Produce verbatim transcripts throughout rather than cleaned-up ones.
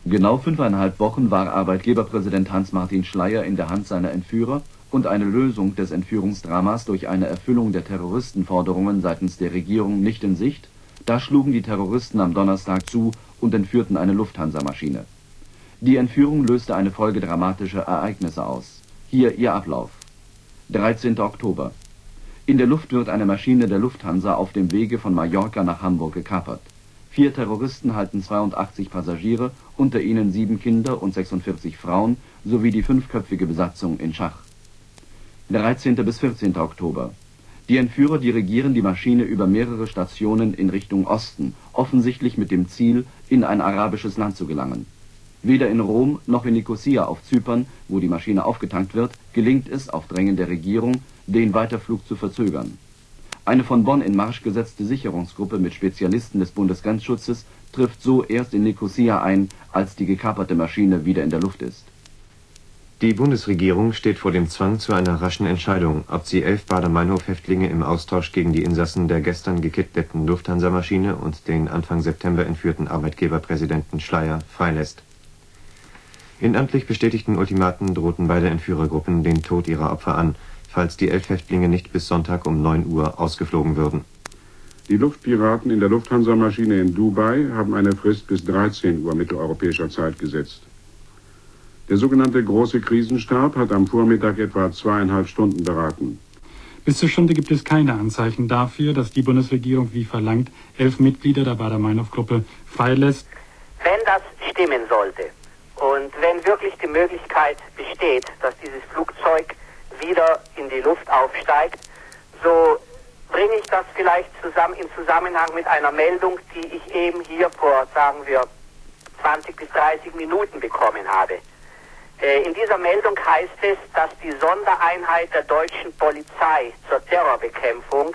Genau fünfeinhalb Wochen war Arbeitgeberpräsident Hans-Martin Schleyer in der Hand seiner Entführer und eine Lösung des Entführungsdramas durch eine Erfüllung der Terroristenforderungen seitens der Regierung nicht in Sicht. Da schlugen die Terroristen am Donnerstag zu und entführten eine Lufthansa-Maschine. Die Entführung löste eine Folge dramatischer Ereignisse aus. Hier ihr Ablauf. dreizehnter Oktober. In der Luft wird eine Maschine der Lufthansa auf dem Wege von Mallorca nach Hamburg gekapert. Vier Terroristen halten zweiundachtzig Passagiere, unter ihnen sieben Kinder und sechsundvierzig Frauen, sowie die fünfköpfige Besatzung in Schach. dreizehnter bis vierzehnter Oktober. Die Entführer dirigieren die Maschine über mehrere Stationen in Richtung Osten, offensichtlich mit dem Ziel, in ein arabisches Land zu gelangen. Weder in Rom noch in Nikosia auf Zypern, wo die Maschine aufgetankt wird, gelingt es, auf Drängen der Regierung, den Weiterflug zu verzögern. Eine von Bonn in Marsch gesetzte Sicherungsgruppe mit Spezialisten des Bundesgrenzschutzes trifft so erst in Nikosia ein, als die gekaperte Maschine wieder in der Luft ist. Die Bundesregierung steht vor dem Zwang zu einer raschen Entscheidung, ob sie elf Baader-Meinhof-Häftlinge im Austausch gegen die Insassen der gestern gekidnappten Lufthansa-Maschine und den Anfang September entführten Arbeitgeberpräsidenten Schleyer freilässt. In amtlich bestätigten Ultimaten drohten beide Entführergruppen den Tod ihrer Opfer an, falls die elf Häftlinge nicht bis Sonntag um neun Uhr ausgeflogen würden. Die Luftpiraten in der Lufthansa-Maschine in Dubai haben eine Frist bis dreizehn Uhr mitteleuropäischer Zeit gesetzt. Der sogenannte Große Krisenstab hat am Vormittag etwa zweieinhalb Stunden beraten. Bis zur Stunde gibt es keine Anzeichen dafür, dass die Bundesregierung, wie verlangt, elf Mitglieder der Baader-Meinhof-Gruppe freilässt. Wenn das stimmen sollte und wenn wirklich die Möglichkeit besteht, dass dieses Flugzeug wieder in die Luft aufsteigt, so bringe ich das vielleicht zusammen in Zusammenhang mit einer Meldung, die ich eben hier vor, sagen wir, zwanzig bis dreißig Minuten bekommen habe. In dieser Meldung heißt es, dass die Sondereinheit der deutschen Polizei zur Terrorbekämpfung,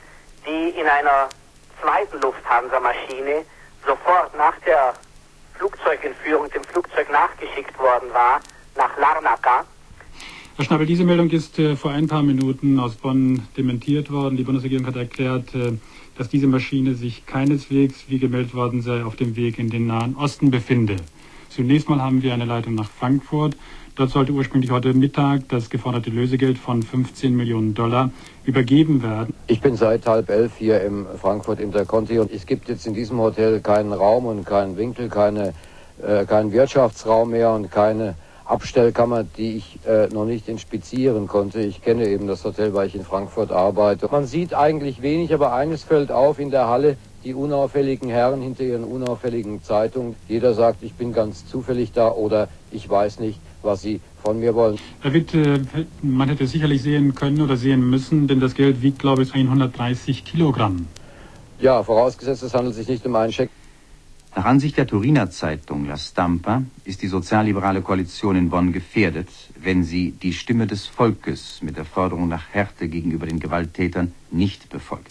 die in einer zweiten Lufthansa-Maschine sofort nach der Flugzeugentführung dem Flugzeug nachgeschickt worden war, nach Larnaca. Herr Schnabel, diese Meldung ist äh, vor ein paar Minuten aus Bonn dementiert worden. Die Bundesregierung hat erklärt, äh, dass diese Maschine sich keineswegs, wie gemeldet worden sei, auf dem Weg in den Nahen Osten befinde. Zunächst mal haben wir eine Leitung nach Frankfurt. Dort sollte ursprünglich heute Mittag das geforderte Lösegeld von fünfzehn Millionen Dollar übergeben werden. Ich bin seit halb elf hier im Frankfurt Interconti und es gibt jetzt in diesem Hotel keinen Raum und keinen Winkel, keine, äh, keinen Wirtschaftsraum mehr und keine Abstellkammer, die ich äh, noch nicht inspizieren konnte. Ich kenne eben das Hotel, weil ich in Frankfurt arbeite. Man sieht eigentlich wenig, aber eines fällt auf in der Halle: die unauffälligen Herren hinter ihren unauffälligen Zeitungen. Jeder sagt, ich bin ganz zufällig da oder ich weiß nicht, was sie von mir wollen. Herr Witt, äh, man hätte sicherlich sehen können oder sehen müssen, denn das Geld wiegt, glaube ich, hundertdreißig Kilogramm. Ja, vorausgesetzt, es handelt sich nicht um einen Scheck. Nach Ansicht der Turiner Zeitung La Stampa ist die sozialliberale Koalition in Bonn gefährdet, wenn sie die Stimme des Volkes mit der Forderung nach Härte gegenüber den Gewalttätern nicht befolgt.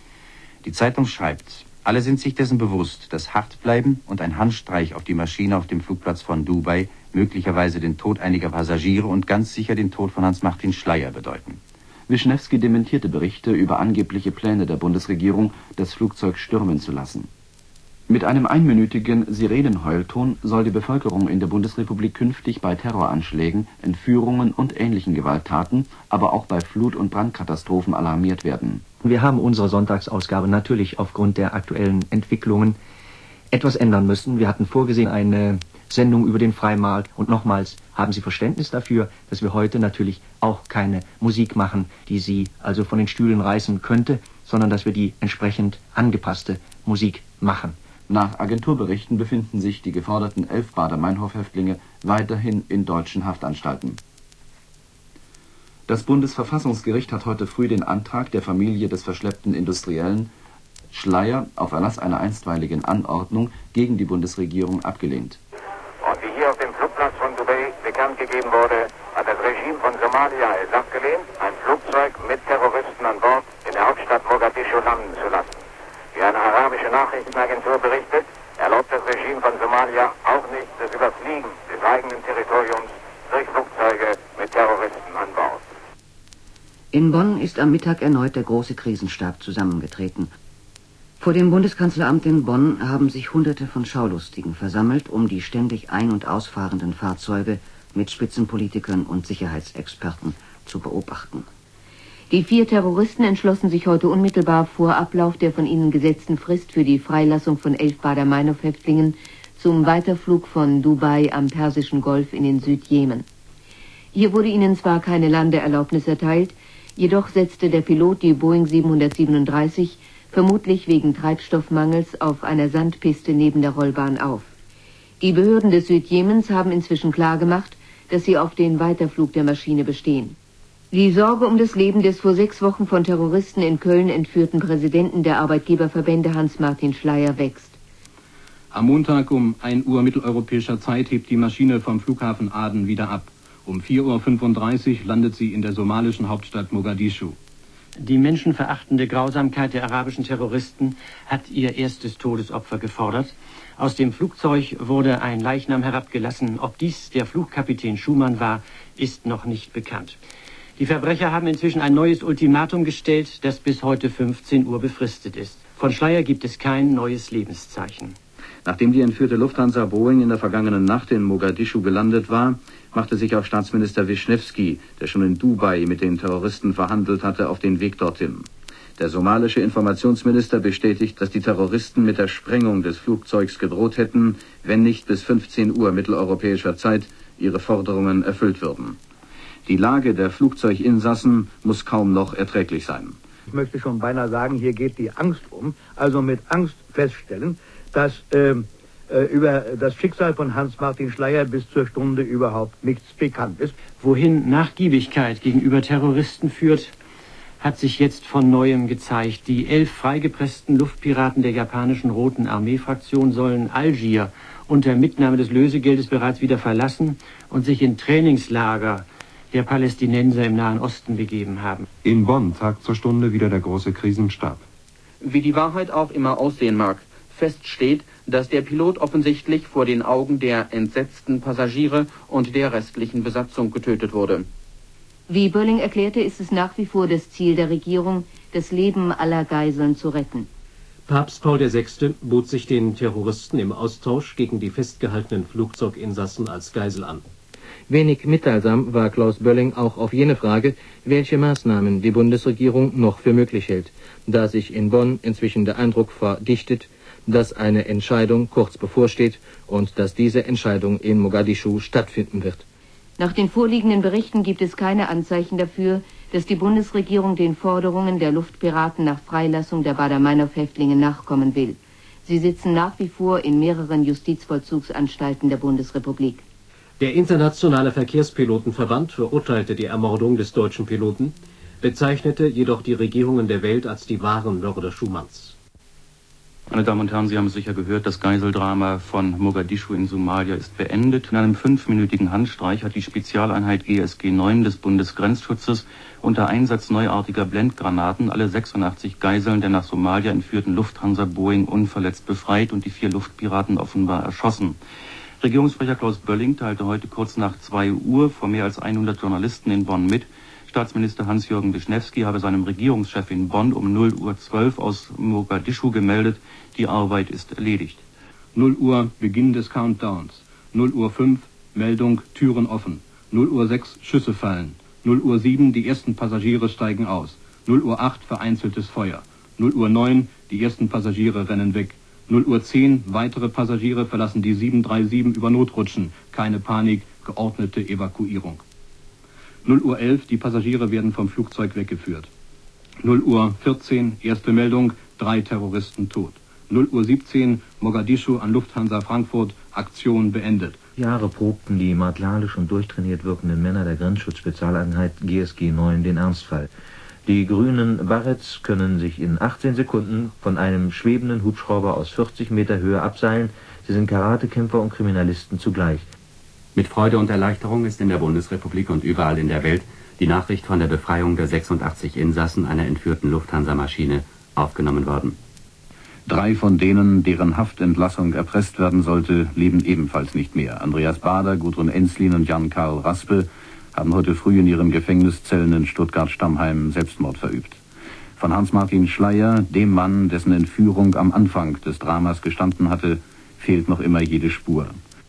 Die Zeitung schreibt, alle sind sich dessen bewusst, dass Hartbleiben und ein Handstreich auf die Maschine auf dem Flugplatz von Dubai möglicherweise den Tod einiger Passagiere und ganz sicher den Tod von Hans-Martin Schleyer bedeuten. Wischnewski dementierte Berichte über angebliche Pläne der Bundesregierung, das Flugzeug stürmen zu lassen. Mit einem einminütigen Sirenenheulton soll die Bevölkerung in der Bundesrepublik künftig bei Terroranschlägen, Entführungen und ähnlichen Gewalttaten, aber auch bei Flut- und Brandkatastrophen alarmiert werden. Wir haben unsere Sonntagsausgabe natürlich aufgrund der aktuellen Entwicklungen etwas ändern müssen. Wir hatten vorgesehen eine Sendung über den Freimarkt und nochmals haben Sie Verständnis dafür, dass wir heute natürlich auch keine Musik machen, die Sie also von den Stühlen reißen könnte, sondern dass wir die entsprechend angepasste Musik machen. Nach Agenturberichten befinden sich die geforderten elf Baader-Meinhof-Häftlinge weiterhin in deutschen Haftanstalten. Das Bundesverfassungsgericht hat heute früh den Antrag der Familie des verschleppten Industriellen Schleyer auf Erlass einer einstweiligen Anordnung gegen die Bundesregierung abgelehnt. Und wie hier auf dem Flugplatz von Dubai bekannt gegeben wurde, hat das Regime von Somalia es abgelehnt, ein Flugzeug mit Terroristen an Bord in der Hauptstadt Mogadischu landen zu lassen. Wie eine arabische Nachrichtenagentur berichtet, erlaubt das Regime von Somalia auch nicht das Überfliegen des eigenen Territoriums durch Flugzeuge mit Terroristen an Bord. In Bonn ist am Mittag erneut der große Krisenstab zusammengetreten. Vor dem Bundeskanzleramt in Bonn haben sich Hunderte von Schaulustigen versammelt, um die ständig ein- und ausfahrenden Fahrzeuge mit Spitzenpolitikern und Sicherheitsexperten zu beobachten. Die vier Terroristen entschlossen sich heute unmittelbar vor Ablauf der von ihnen gesetzten Frist für die Freilassung von elf Baader-Meinhof-Häftlingen zum Weiterflug von Dubai am Persischen Golf in den Südjemen. Hier wurde ihnen zwar keine Landeerlaubnis erteilt, jedoch setzte der Pilot die Boeing siebenhundertsiebenunddreißig vermutlich wegen Treibstoffmangels auf einer Sandpiste neben der Rollbahn auf. Die Behörden des Südjemens haben inzwischen klargemacht, dass sie auf den Weiterflug der Maschine bestehen. Die Sorge um das Leben des vor sechs Wochen von Terroristen in Köln entführten Präsidenten der Arbeitgeberverbände Hans-Martin Schleyer wächst. Am Montag um ein Uhr mitteleuropäischer Zeit hebt die Maschine vom Flughafen Aden wieder ab. Um vier Uhr fünfunddreißig landet sie in der somalischen Hauptstadt Mogadischu. Die menschenverachtende Grausamkeit der arabischen Terroristen hat ihr erstes Todesopfer gefordert. Aus dem Flugzeug wurde ein Leichnam herabgelassen. Ob dies der Flugkapitän Schumann war, ist noch nicht bekannt. Die Verbrecher haben inzwischen ein neues Ultimatum gestellt, das bis heute fünfzehn Uhr befristet ist. Von Schleyer gibt es kein neues Lebenszeichen. Nachdem die entführte Lufthansa Boeing in der vergangenen Nacht in Mogadischu gelandet war, machte sich auch Staatsminister Wischnewski, der schon in Dubai mit den Terroristen verhandelt hatte, auf den Weg dorthin. Der somalische Informationsminister bestätigt, dass die Terroristen mit der Sprengung des Flugzeugs gedroht hätten, wenn nicht bis fünfzehn Uhr mitteleuropäischer Zeit ihre Forderungen erfüllt würden. Die Lage der Flugzeuginsassen muss kaum noch erträglich sein. Ich möchte schon beinahe sagen, hier geht die Angst um, also mit Angst feststellen, dass äh, über das Schicksal von Hans-Martin Schleyer bis zur Stunde überhaupt nichts bekannt ist. Wohin Nachgiebigkeit gegenüber Terroristen führt, hat sich jetzt von Neuem gezeigt. Die elf freigepressten Luftpiraten der japanischen Roten Armee-Fraktion sollen Algier unter Mitnahme des Lösegeldes bereits wieder verlassen und sich in Trainingslager der Palästinenser im Nahen Osten begeben haben. In Bonn tagt zur Stunde wieder der große Krisenstab. Wie die Wahrheit auch immer aussehen mag, fest steht, dass der Pilot offensichtlich vor den Augen der entsetzten Passagiere und der restlichen Besatzung getötet wurde. Wie Bölling erklärte, ist es nach wie vor das Ziel der Regierung, das Leben aller Geiseln zu retten. Papst Paul der Sechste bot sich den Terroristen im Austausch gegen die festgehaltenen Flugzeuginsassen als Geisel an. Wenig mitteilsam war Klaus Bölling auch auf jene Frage, welche Maßnahmen die Bundesregierung noch für möglich hält, da sich in Bonn inzwischen der Eindruck verdichtet, dass eine Entscheidung kurz bevorsteht und dass diese Entscheidung in Mogadischu stattfinden wird. Nach den vorliegenden Berichten gibt es keine Anzeichen dafür, dass die Bundesregierung den Forderungen der Luftpiraten nach Freilassung der Baader-Meinhof-Häftlinge nachkommen will. Sie sitzen nach wie vor in mehreren Justizvollzugsanstalten der Bundesrepublik. Der Internationale Verkehrspilotenverband verurteilte die Ermordung des deutschen Piloten, bezeichnete jedoch die Regierungen der Welt als die wahren Mörder Schumanns. Meine Damen und Herren, Sie haben es sicher gehört, das Geiseldrama von Mogadischu in Somalia ist beendet. In einem fünfminütigen Handstreich hat die Spezialeinheit G S G neun des Bundesgrenzschutzes unter Einsatz neuartiger Blendgranaten alle sechsundachtzig Geiseln der nach Somalia entführten Lufthansa Boeing unverletzt befreit und die vier Luftpiraten offenbar erschossen. Regierungssprecher Klaus Bölling teilte heute kurz nach zwei Uhr vor mehr als hundert Journalisten in Bonn mit, Staatsminister Hans-Jürgen Wischnewski habe seinem Regierungschef in Bonn um null Uhr zwölf aus Mogadischu gemeldet, die Arbeit ist erledigt. null Uhr Beginn des Countdowns. null Uhr fünf Meldung Türen offen. null Uhr sechs Schüsse fallen. null Uhr sieben die ersten Passagiere steigen aus. null Uhr acht vereinzeltes Feuer. null Uhr neun die ersten Passagiere rennen weg. null Uhr zehn weitere Passagiere verlassen die sieben drei sieben über Notrutschen. Keine Panik, geordnete Evakuierung. null Uhr elf die Passagiere werden vom Flugzeug weggeführt. null Uhr vierzehn erste Meldung, drei Terroristen tot. null Uhr siebzehn Mogadischu an Lufthansa Frankfurt, Aktion beendet. Jahre probten die martialisch und durchtrainiert wirkenden Männer der Grenzschutzspezialeinheit G S G neun den Ernstfall. Die grünen Barretts können sich in achtzehn Sekunden von einem schwebenden Hubschrauber aus vierzig Meter Höhe abseilen. Sie sind Karatekämpfer und Kriminalisten zugleich. Mit Freude und Erleichterung ist in der Bundesrepublik und überall in der Welt die Nachricht von der Befreiung der sechsundachtzig Insassen einer entführten Lufthansa-Maschine aufgenommen worden. Drei von denen, deren Haftentlassung erpresst werden sollte, leben ebenfalls nicht mehr. Andreas Bader, Gudrun Enslin und Jan-Karl Raspe haben heute früh in ihren Gefängniszellen in Stuttgart-Stammheim Selbstmord verübt. Von Hans-Martin Schleyer, dem Mann, dessen Entführung am Anfang des Dramas gestanden hatte, fehlt noch immer jede Spur.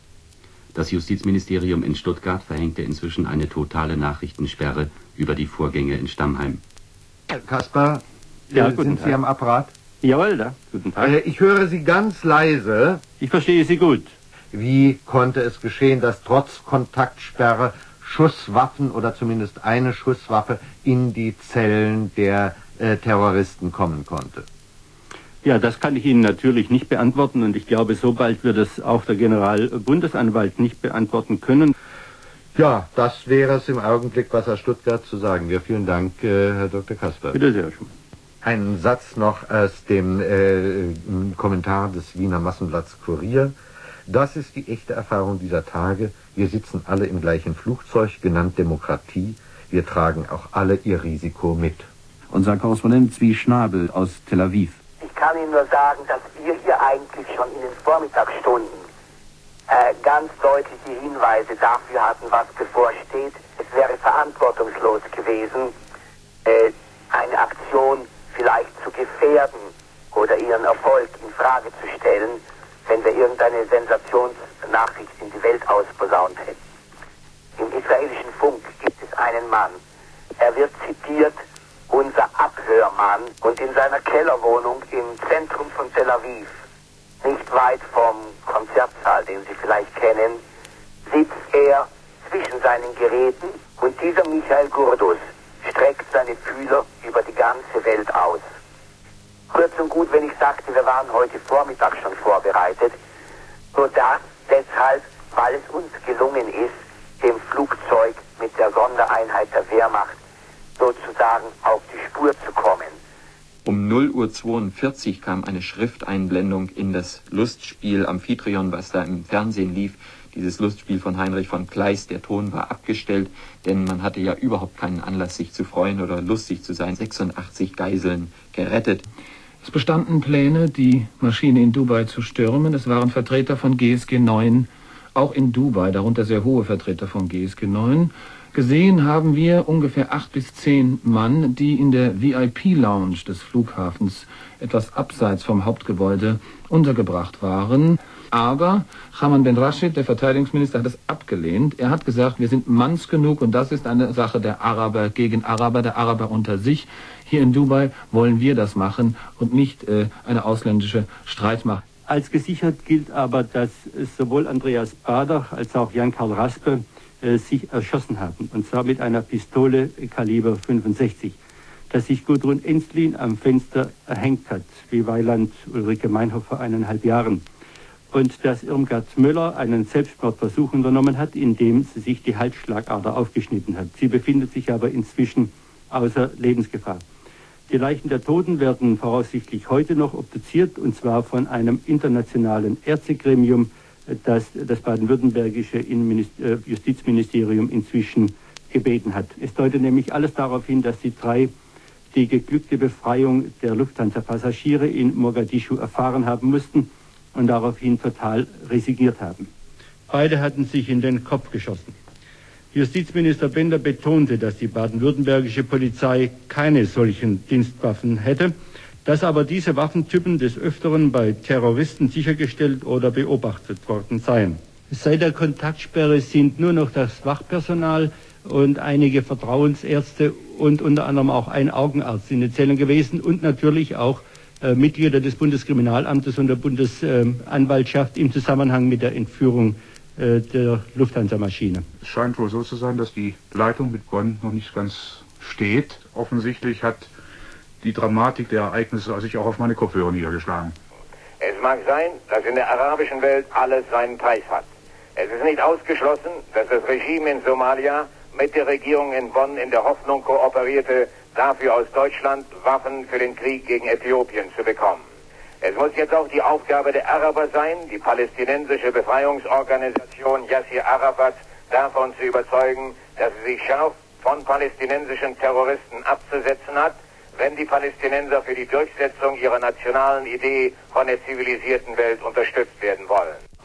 Das Justizministerium in Stuttgart verhängte inzwischen eine totale Nachrichtensperre über die Vorgänge in Stammheim. Herr Kasper, ja, äh, sind Tag. Sie am Apparat? Jawohl, da. Guten Tag. Äh, ich höre Sie ganz leise. Ich verstehe Sie gut. Wie konnte es geschehen, dass trotz Kontaktsperre Schusswaffen oder zumindest eine Schusswaffe in die Zellen der äh, Terroristen kommen konnte? Ja, das kann ich Ihnen natürlich nicht beantworten und ich glaube, so bald wird es auch der Generalbundesanwalt nicht beantworten können. Ja, das wäre es im Augenblick, was aus Stuttgart zu sagen wäre. Vielen Dank, äh, Herr Doktor Kasper. Bitte sehr schön. Ein Satz noch aus dem äh, Kommentar des Wiener Massenblatts Kurier. Das ist die echte Erfahrung dieser Tage. Wir sitzen alle im gleichen Flugzeug, genannt Demokratie. Wir tragen auch alle ihr Risiko mit. Unser Korrespondent Zvi Schnabel aus Tel Aviv. Ich kann Ihnen nur sagen, dass wir hier eigentlich schon in den Vormittagsstunden äh, ganz deutliche Hinweise dafür hatten, was bevorsteht. Es wäre verantwortungslos gewesen, äh, eine Aktion vielleicht zu gefährden oder ihren Erfolg in Frage zu stellen, wenn wir irgendeine Sensationsnachricht in die Welt ausposaunt hätten. Im israelischen Funk gibt es einen Mann, er wird zitiert, unser Abhörmann, und in seiner Kellerwohnung im Zentrum von Tel Aviv, nicht weit vom Konzertsaal, den Sie vielleicht kennen, sitzt er zwischen seinen Geräten und dieser Michael Gurdus streckt seine Fühler über die ganze Welt aus. Kurz und gut, wenn ich sagte, wir waren heute Vormittag schon vorbereitet, nur das deshalb, weil es uns gelungen ist, dem Flugzeug mit der Sondereinheit der Wehrmacht sozusagen auf die Spur zu kommen. Um null Uhr zweiundvierzig kam eine Schrifteinblendung in das Lustspiel Amphitryon, was da im Fernsehen lief. Dieses Lustspiel von Heinrich von Kleist, der Ton war abgestellt, denn man hatte ja überhaupt keinen Anlass, sich zu freuen oder lustig zu sein. sechsundachtzig Geiseln gerettet. Es bestanden Pläne, die Maschine in Dubai zu stürmen. Es waren Vertreter von G S G neun, auch in Dubai, darunter sehr hohe Vertreter von G S G neun. Gesehen haben wir ungefähr acht bis zehn Mann, die in der V I P-Lounge des Flughafens etwas abseits vom Hauptgebäude untergebracht waren. Aber Haman Ben Rashid, der Verteidigungsminister, hat es abgelehnt. Er hat gesagt, wir sind manns genug und das ist eine Sache der Araber gegen Araber, der Araber unter sich. Hier in Dubai wollen wir das machen und nicht äh, eine ausländische Streitmacht. Als gesichert gilt aber, dass sowohl Andreas Bader als auch Jan-Karl Raspe äh, sich erschossen haben. Und zwar mit einer Pistole Kaliber fünfundsechzig. Dass sich Gudrun Ensslin am Fenster erhängt hat, wie Weiland Ulrike Meinhof vor eineinhalb Jahren. Und dass Irmgard Möller einen Selbstmordversuch unternommen hat, indem sie sich die Halsschlagader aufgeschnitten hat. Sie befindet sich aber inzwischen außer Lebensgefahr. Die Leichen der Toten werden voraussichtlich heute noch obduziert, und zwar von einem internationalen Ärztegremium, das das baden-württembergische Justizministerium inzwischen gebeten hat. Es deutet nämlich alles darauf hin, dass die drei die geglückte Befreiung der Lufthansa-Passagiere in Mogadischu erfahren haben mussten und daraufhin total resigniert haben. Beide hatten sich in den Kopf geschossen. Justizminister Bender betonte, dass die baden-württembergische Polizei keine solchen Dienstwaffen hätte, dass aber diese Waffentypen des Öfteren bei Terroristen sichergestellt oder beobachtet worden seien. Seit der Kontaktsperre sind nur noch das Wachpersonal und einige Vertrauensärzte und unter anderem auch ein Augenarzt in den Zellen gewesen und natürlich auch äh, Mitglieder des Bundeskriminalamtes und der Bundesanwaltschaft äh, im Zusammenhang mit der Entführung äh, der Lufthansa-Maschine. Es scheint wohl so zu sein, dass die Leitung mit Bonn noch nicht ganz steht. Offensichtlich hat die Dramatik der Ereignisse sich auch auf meine Kopfhörer niedergeschlagen. Es mag sein, dass in der arabischen Welt alles seinen Preis hat. Es ist nicht ausgeschlossen, dass das Regime in Somalia mit der Regierung in Bonn in der Hoffnung kooperierte, dafür aus Deutschland Waffen für den Krieg gegen Äthiopien zu bekommen. Es muss jetzt auch die Aufgabe der Araber sein, die palästinensische Befreiungsorganisation Yassir Arafat davon zu überzeugen, dass sie sich scharf von palästinensischen Terroristen abzusetzen hat, wenn die Palästinenser für die Durchsetzung ihrer nationalen Idee von der zivilisierten Welt unterstützt werden wollen.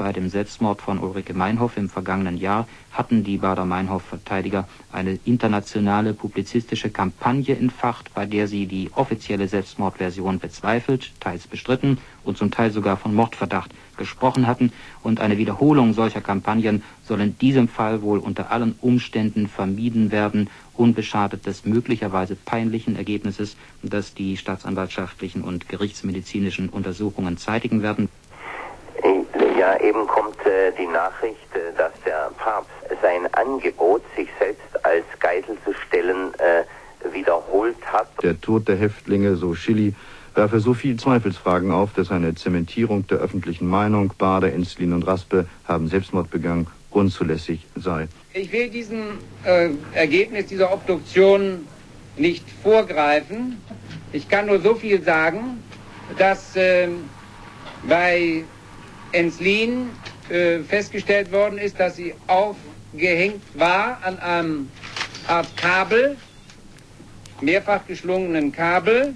bei dem Selbstmord von Ulrike Meinhof im vergangenen Jahr hatten die Baader-Meinhof-Verteidiger eine internationale publizistische Kampagne entfacht, bei der sie die offizielle Selbstmordversion bezweifelt, teils bestritten und zum Teil sogar von Mordverdacht gesprochen hatten. Und eine Wiederholung solcher Kampagnen soll in diesem Fall wohl unter allen Umständen vermieden werden, unbeschadet des möglicherweise peinlichen Ergebnisses, das die staatsanwaltschaftlichen und gerichtsmedizinischen Untersuchungen zeitigen werden. Ja, eben kommt äh, die Nachricht, äh, dass der Papst sein Angebot, sich selbst als Geisel zu stellen, äh, wiederholt hat. Der Tod der Häftlinge, so Schilly, werfe so viel Zweifelsfragen auf, dass eine Zementierung der öffentlichen Meinung, Baader, Enslin und Raspe haben Selbstmord begangen, unzulässig sei. Ich will diesem äh, Ergebnis dieser Obduktion nicht vorgreifen. Ich kann nur so viel sagen, dass äh, bei Enslin äh, festgestellt worden ist, dass sie aufgehängt war an einem Art Kabel, mehrfach geschlungenen Kabel,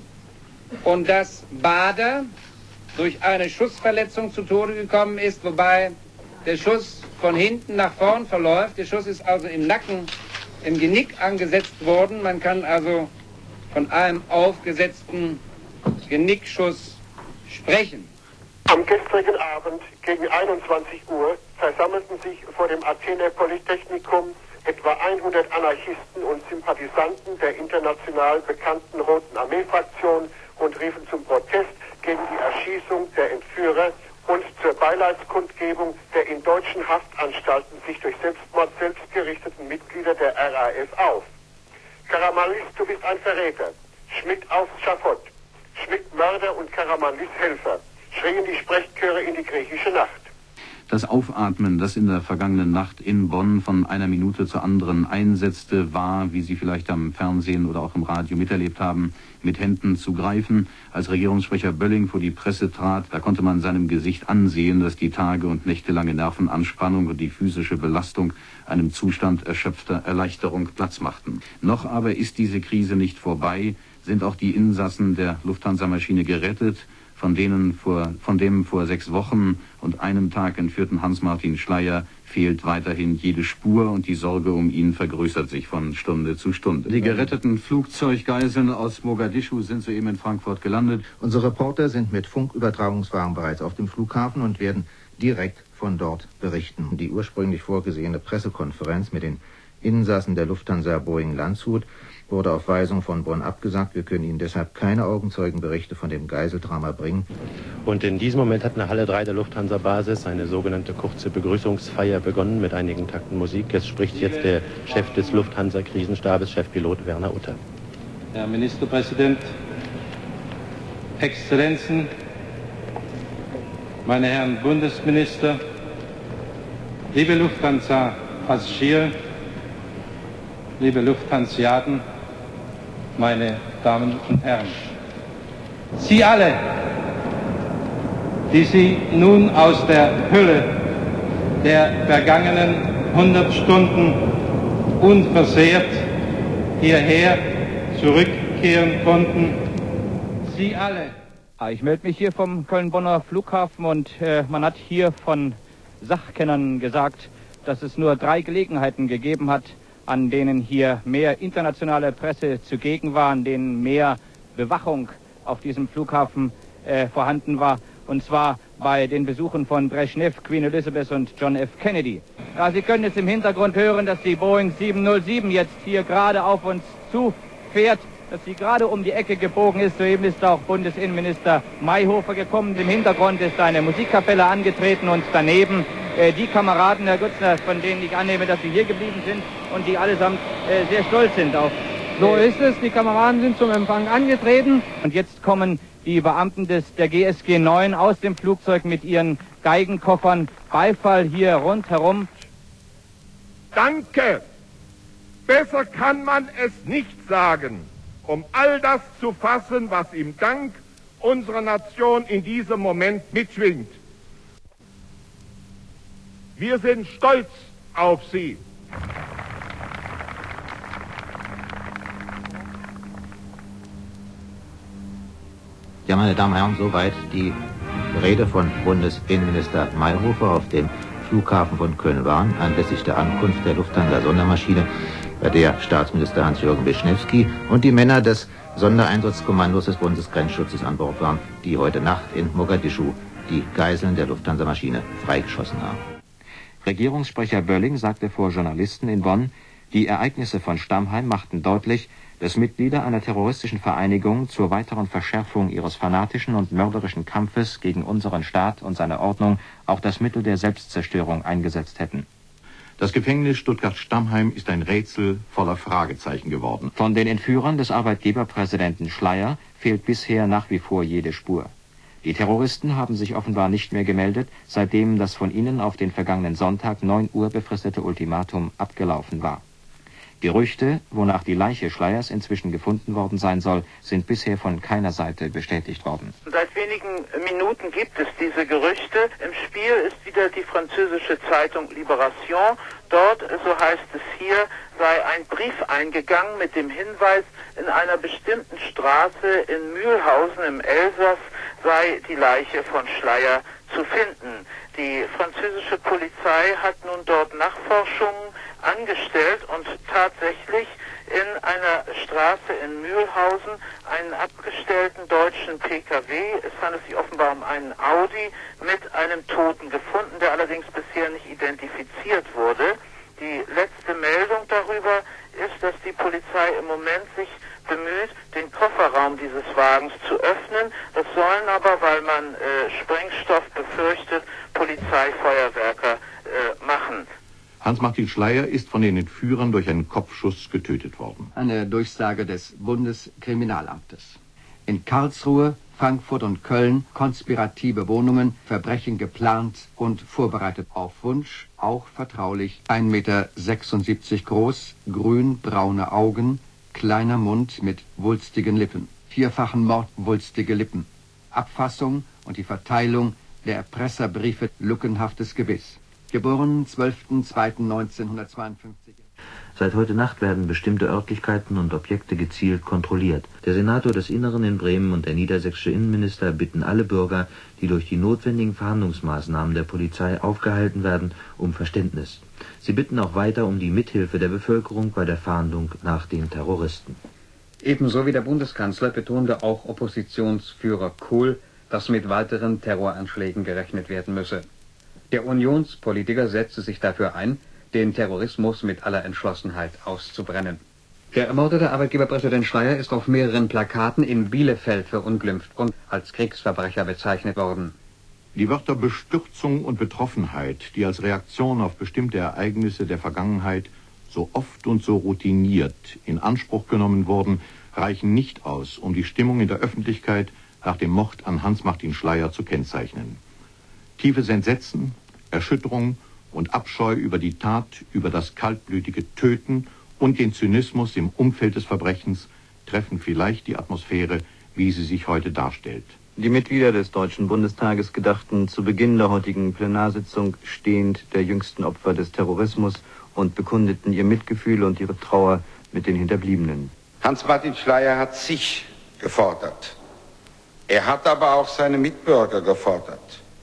und dass Baader durch eine Schussverletzung zu Tode gekommen ist, wobei der Schuss von hinten nach vorn verläuft. Der Schuss ist also im Nacken, im Genick angesetzt worden. Man kann also von einem aufgesetzten Genickschuss sprechen. Am gestrigen Abend gegen einundzwanzig Uhr versammelten sich vor dem Athener Polytechnikum etwa hundert Anarchisten und Sympathisanten der international bekannten Roten Armee-Fraktion und riefen zum Protest gegen die Erschießung der Entführer und zur Beileidskundgebung der in deutschen Haftanstalten sich durch Selbstmord selbst gerichteten Mitglieder der R A F auf. Karamanlis, du bist ein Verräter. Schmidt aufs Schafott. Schmidt Mörder und Karamanlis Helfer, schrien die Sprechchöre in die griechische Nacht. Das Aufatmen, das in der vergangenen Nacht in Bonn von einer Minute zur anderen einsetzte, war, wie Sie vielleicht am Fernsehen oder auch im Radio miterlebt haben, mit Händen zu greifen. Als Regierungssprecher Bölling vor die Presse trat, da konnte man seinem Gesicht ansehen, dass die tage- und nächtelange Nervenanspannung und die physische Belastung einem Zustand erschöpfter Erleichterung Platz machten. Noch aber ist diese Krise nicht vorbei, sind auch die Insassen der Lufthansa-Maschine gerettet, von denen vor, von dem vor sechs Wochen und einem Tag entführten Hans-Martin Schleyer fehlt weiterhin jede Spur und die Sorge um ihn vergrößert sich von Stunde zu Stunde. Die geretteten Flugzeuggeiseln aus Mogadischu sind soeben in Frankfurt gelandet. Unsere Reporter sind mit Funkübertragungswagen bereits auf dem Flughafen und werden direkt von dort berichten. Die ursprünglich vorgesehene Pressekonferenz mit den Insassen der Lufthansa Boeing Landshut wurde auf Weisung von Bonn abgesagt. Wir können Ihnen deshalb keine Augenzeugenberichte von dem Geiseldrama bringen. Und in diesem Moment hat in der Halle drei der Lufthansa-Basis eine sogenannte kurze Begrüßungsfeier begonnen mit einigen Takten Musik. Es spricht jetzt der Chef des Lufthansa-Krisenstabes, Chefpilot Werner Utter. Herr Ministerpräsident, Exzellenzen, meine Herren Bundesminister, liebe Lufthansa-Passagiere, liebe Lufthansiaten, meine Damen und Herren. Sie alle, die Sie nun aus der Hölle der vergangenen hundert Stunden unversehrt hierher zurückkehren konnten, Sie alle. Ich melde mich hier vom Köln-Bonner Flughafen und äh, man hat hier von Sachkennern gesagt, dass es nur drei Gelegenheiten gegeben hat, an denen hier mehr internationale Presse zugegen war, an denen mehr Bewachung auf diesem Flughafen äh, vorhanden war. Und zwar bei den Besuchen von Brezhnev, Queen Elizabeth und John F. Kennedy. Ja, Sie können jetzt im Hintergrund hören, dass die Boeing sieben null sieben jetzt hier gerade auf uns zufährt, dass sie gerade um die Ecke gebogen ist. Soeben ist auch Bundesinnenminister Mayhofer gekommen. Im Hintergrund ist eine Musikkapelle angetreten und daneben äh, die Kameraden, Herr Gutzner, von denen ich annehme, dass sie hier geblieben sind und die allesamt äh, sehr stolz sind auf. So ist es, die Kameraden sind zum Empfang angetreten. Und jetzt kommen die Beamten des, der G S G neun aus dem Flugzeug mit ihren Geigenkoffern. Beifall hier rundherum. Danke! Besser kann man es nicht sagen, um all das zu fassen, was im Dank unserer Nation in diesem Moment mitschwingt. Wir sind stolz auf Sie. Ja, meine Damen und Herren, soweit die Rede von Bundesinnenminister Mayhofer auf dem Flughafen von Köln-Wahn anlässlich der Ankunft der Lufthansa-Sondermaschine, bei der Staatsminister Hans-Jürgen Wischnewski und die Männer des Sondereinsatzkommandos des Bundesgrenzschutzes an Bord waren, die heute Nacht in Mogadischu die Geiseln der Lufthansa-Maschine freigeschossen haben. Regierungssprecher Bölling sagte vor Journalisten in Bonn, die Ereignisse von Stammheim machten deutlich, dass Mitglieder einer terroristischen Vereinigung zur weiteren Verschärfung ihres fanatischen und mörderischen Kampfes gegen unseren Staat und seine Ordnung auch das Mittel der Selbstzerstörung eingesetzt hätten. Das Gefängnis Stuttgart-Stammheim ist ein Rätsel voller Fragezeichen geworden. Von den Entführern des Arbeitgeberpräsidenten Schleyer fehlt bisher nach wie vor jede Spur. Die Terroristen haben sich offenbar nicht mehr gemeldet, seitdem das von ihnen auf den vergangenen Sonntag neun Uhr befristete Ultimatum abgelaufen war. Gerüchte, wonach die Leiche Schleyers inzwischen gefunden worden sein soll, sind bisher von keiner Seite bestätigt worden. Seit wenigen Minuten gibt es diese Gerüchte. Im Spiel ist wieder die französische Zeitung Libération. Dort, so heißt es hier, sei ein Brief eingegangen mit dem Hinweis, in einer bestimmten Straße in Mühlhausen im Elsass sei die Leiche von Schleyer zu finden. Die französische Polizei hat nun dort Nachforschungen angestellt und tatsächlich in einer Straße in Mühlhausen einen abgestellten deutschen P K W, es handelt sich offenbar um einen Audi, mit einem Toten gefunden, der allerdings bisher nicht identifiziert wurde. Die letzte Meldung darüber ist, dass die Polizei im Moment sich bemüht, den Kofferraum dieses Wagens zu öffnen. Das sollen aber, weil man äh, Sprengstoff befürchtet, Polizeifeuerwerker äh, machen. Hans-Martin Schleyer ist von den Entführern durch einen Kopfschuss getötet worden. Eine Durchsage des Bundeskriminalamtes. In Karlsruhe, Frankfurt und Köln konspirative Wohnungen, Verbrechen geplant und vorbereitet auf Wunsch, auch vertraulich. ein Meter sechsundsiebzig groß, grün-braune Augen, kleiner Mund mit wulstigen Lippen. Vierfachen Mord, wulstige Lippen. Abfassung und die Verteilung der Erpresserbriefe, lückenhaftes Gebiss. Geboren zwölfter zweiter neunzehnhundertzweiundfünfzig. Seit heute Nacht werden bestimmte Örtlichkeiten und Objekte gezielt kontrolliert. Der Senator des Inneren in Bremen und der niedersächsische Innenminister bitten alle Bürger, die durch die notwendigen Verhandlungsmaßnahmen der Polizei aufgehalten werden, um Verständnis. Sie bitten auch weiter um die Mithilfe der Bevölkerung bei der Fahndung nach den Terroristen. Ebenso wie der Bundeskanzler betonte auch Oppositionsführer Kohl, dass mit weiteren Terroranschlägen gerechnet werden müsse. Der Unionspolitiker setzte sich dafür ein, den Terrorismus mit aller Entschlossenheit auszubrennen. Der ermordete Arbeitgeberpräsident Schleyer ist auf mehreren Plakaten in Bielefeld verunglimpft und als Kriegsverbrecher bezeichnet worden. Die Wörter Bestürzung und Betroffenheit, die als Reaktion auf bestimmte Ereignisse der Vergangenheit so oft und so routiniert in Anspruch genommen wurden, reichen nicht aus, um die Stimmung in der Öffentlichkeit nach dem Mord an Hans-Martin Schleyer zu kennzeichnen. Tiefes Entsetzen, Erschütterung und Abscheu über die Tat, über das kaltblütige Töten und den Zynismus im Umfeld des Verbrechens treffen vielleicht die Atmosphäre, wie sie sich heute darstellt. Die Mitglieder des Deutschen Bundestages gedachten zu Beginn der heutigen Plenarsitzung stehend der jüngsten Opfer des Terrorismus und bekundeten ihr Mitgefühl und ihre Trauer mit den Hinterbliebenen. Hans-Martin Schleyer hat sich gefordert. Er hat aber auch seine Mitbürger gefordert.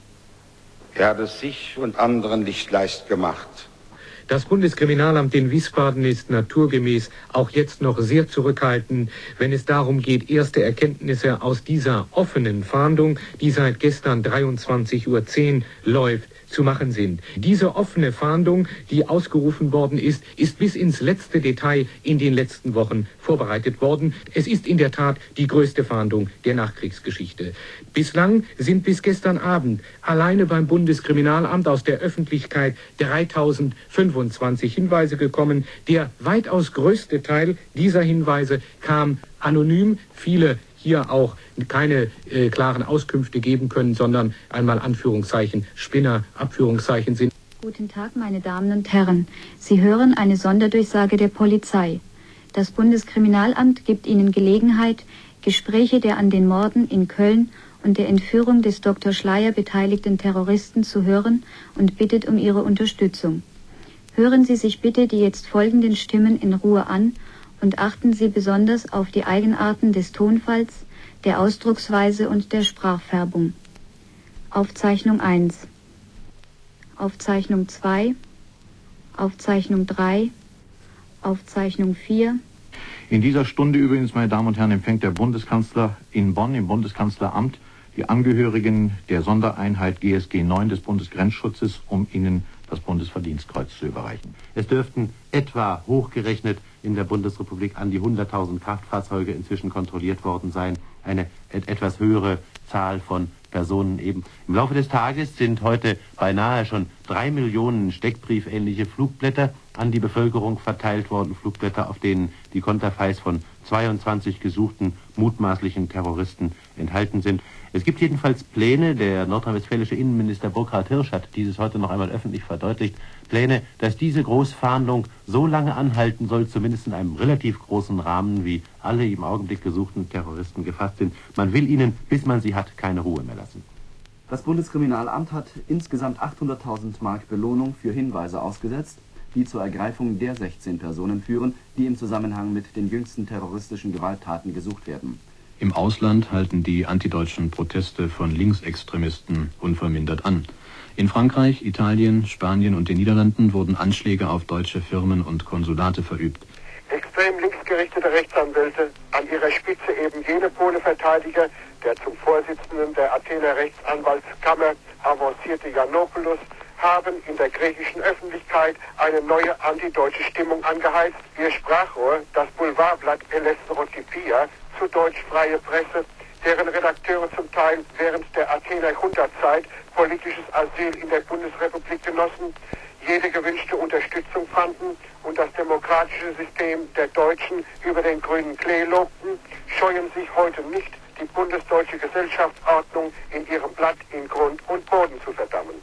Er hat es sich und anderen nicht leicht gemacht. Das Bundeskriminalamt in Wiesbaden ist naturgemäß auch jetzt noch sehr zurückhaltend, wenn es darum geht, erste Erkenntnisse aus dieser offenen Fahndung, die seit gestern dreiundzwanzig Uhr zehn läuft, zu machen sind. Diese offene Fahndung, die ausgerufen worden ist, ist bis ins letzte Detail in den letzten Wochen vorbereitet worden. Es ist in der Tat die größte Fahndung der Nachkriegsgeschichte. Bislang sind bis gestern Abend alleine beim Bundeskriminalamt aus der Öffentlichkeit dreitausendfünfundzwanzig Hinweise gekommen. Der weitaus größte Teil dieser Hinweise kam anonym. Viele hier auch keine äh, klaren Auskünfte geben können, sondern einmal Anführungszeichen Spinner, Abführungszeichen sind. Guten Tag, meine Damen und Herren. Sie hören eine Sonderdurchsage der Polizei. Das Bundeskriminalamt gibt Ihnen Gelegenheit, Gespräche der an den Morden in Köln und der Entführung des Doktor Schleyer beteiligten Terroristen zu hören und bittet um Ihre Unterstützung. Hören Sie sich bitte die jetzt folgenden Stimmen in Ruhe an und achten Sie besonders auf die Eigenarten des Tonfalls, der Ausdrucksweise und der Sprachfärbung. Aufzeichnung eins, Aufzeichnung zwei, Aufzeichnung drei, Aufzeichnung vier. In dieser Stunde übrigens, meine Damen und Herren, empfängt der Bundeskanzler in Bonn im Bundeskanzleramt die Angehörigen der Sondereinheit G S G neun des Bundesgrenzschutzes, um ihnen das Bundesverdienstkreuz zu überreichen. Es dürften etwa hochgerechnet in der Bundesrepublik an die hunderttausend Kraftfahrzeuge inzwischen kontrolliert worden sein. Eine et etwas höhere Zahl von Personen eben. Im Laufe des Tages sind heute beinahe schon drei Millionen steckbriefähnliche Flugblätter an die Bevölkerung verteilt worden. Flugblätter, auf denen die Konterfeis von zweiundzwanzig gesuchten mutmaßlichen Terroristen enthalten sind. Es gibt jedenfalls Pläne, der nordrhein-westfälische Innenminister Burkhard Hirsch hat dieses heute noch einmal öffentlich verdeutlicht, Pläne, dass diese Großfahndung so lange anhalten soll, zumindest in einem relativ großen Rahmen, wie alle im Augenblick gesuchten Terroristen gefasst sind. Man will ihnen, bis man sie hat, keine Ruhe mehr lassen. Das Bundeskriminalamt hat insgesamt achthunderttausend Mark Belohnung für Hinweise ausgesetzt, die zur Ergreifung der sechzehn Personen führen, die im Zusammenhang mit den jüngsten terroristischen Gewalttaten gesucht werden. Im Ausland halten die antideutschen Proteste von Linksextremisten unvermindert an. In Frankreich, Italien, Spanien und den Niederlanden wurden Anschläge auf deutsche Firmen und Konsulate verübt. Extrem linksgerichtete Rechtsanwälte, an ihrer Spitze eben jene Pole-Verteidiger, der zum Vorsitzenden der Athener Rechtsanwaltskammer avancierte Yiannopoulos, haben in der griechischen Öffentlichkeit eine neue antideutsche Stimmung angeheizt. Ihr Sprachrohr, das Boulevardblatt Eleftherotypia, zu Deutsch freie Presse, deren Redakteure zum Teil während der Athener Junta-Zeit politisches Asyl in der Bundesrepublik genossen, jede gewünschte Unterstützung fanden und das demokratische System der Deutschen über den grünen Klee lobten, scheuen sich heute nicht, die bundesdeutsche Gesellschaftsordnung in ihrem Blatt in Grund und Boden zu verdammen.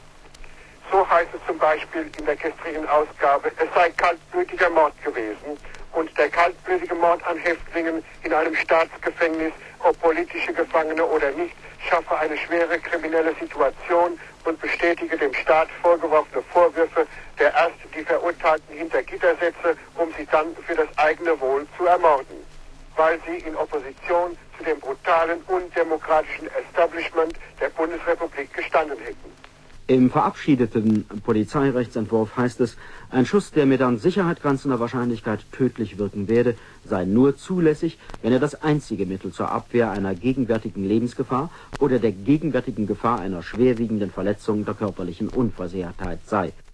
So heißt es zum Beispiel in der gestrigen Ausgabe, es sei kaltblütiger Mord gewesen und der kaltblütige Mord an Häftlingen in einem Staatsgefängnis, ob politische Gefangene oder nicht, schaffe eine schwere kriminelle Situation und bestätige dem Staat vorgeworfene Vorwürfe, der erst die Verurteilten hinter Gitter setze, um sie dann für das eigene Wohl zu ermorden, weil sie in Opposition zu dem brutalen, undemokratischen Establishment der Bundesrepublik gestanden hätten. Im verabschiedeten Polizeirechtsentwurf heißt es, ein Schuss, der mit an Sicherheit grenzender Wahrscheinlichkeit tödlich wirken werde, sei nur zulässig, wenn er das einzige Mittel zur Abwehr einer gegenwärtigen Lebensgefahr oder der gegenwärtigen Gefahr einer schwerwiegenden Verletzung der körperlichen Unversehrtheit sei.